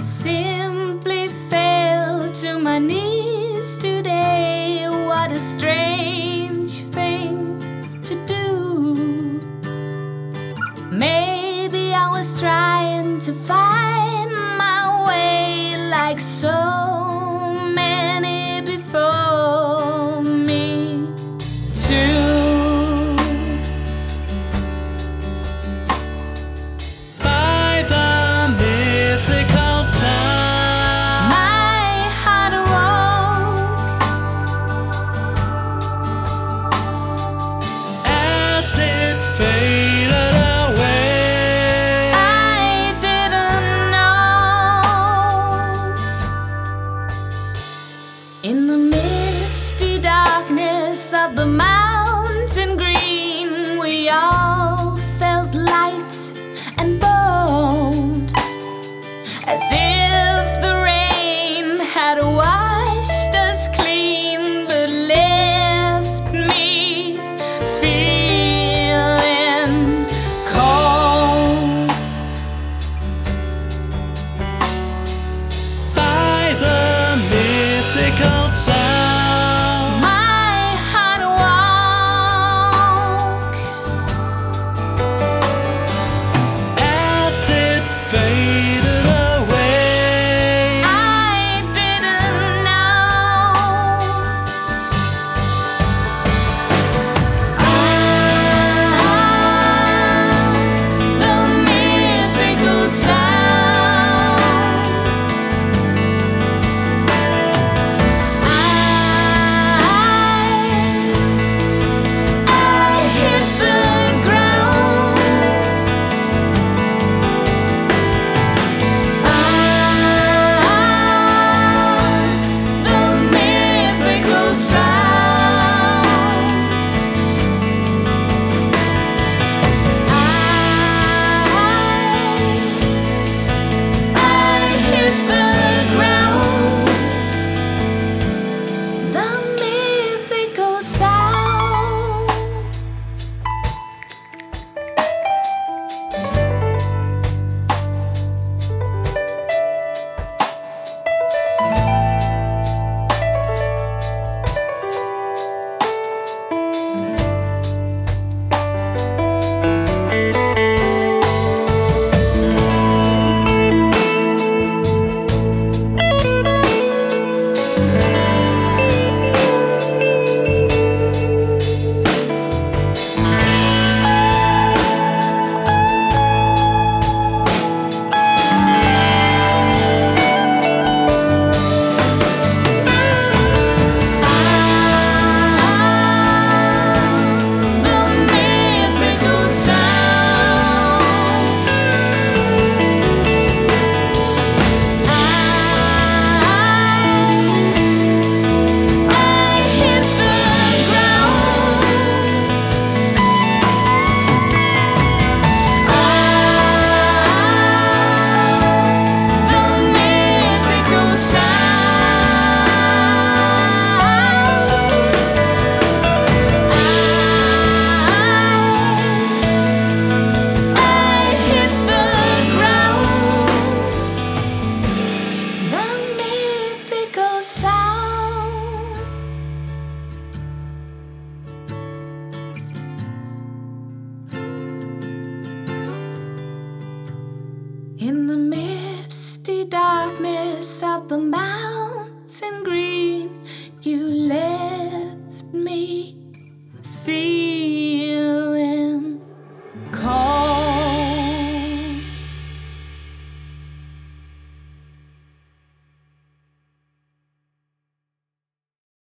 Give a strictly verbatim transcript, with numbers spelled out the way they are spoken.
simply fell to my knees today. What a strange thing to do. Maybe I was trying to find my way like so many before me too. In the misty darkness of the mountain green, we all felt light and bold, as if the rain had washed us clean, but left me feeling cold. By the mythical sound, my heart awoke as it faded away. I didn't know. Ah, the mythical sound. In the misty darkness of the mountain green, you left me feeling